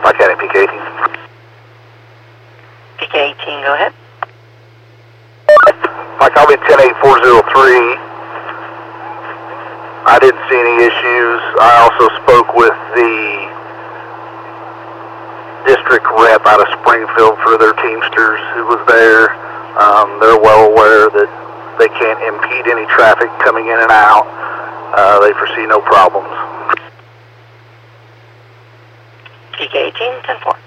County PK 18. PK 18, go ahead. Mike County 108-403. I didn't see any issues. I also spoke with the district rep out of Springfield for their Teamsters who was there. They're well aware that they can't impede any traffic coming in and out. They foresee no problems. PK 18, 10-4.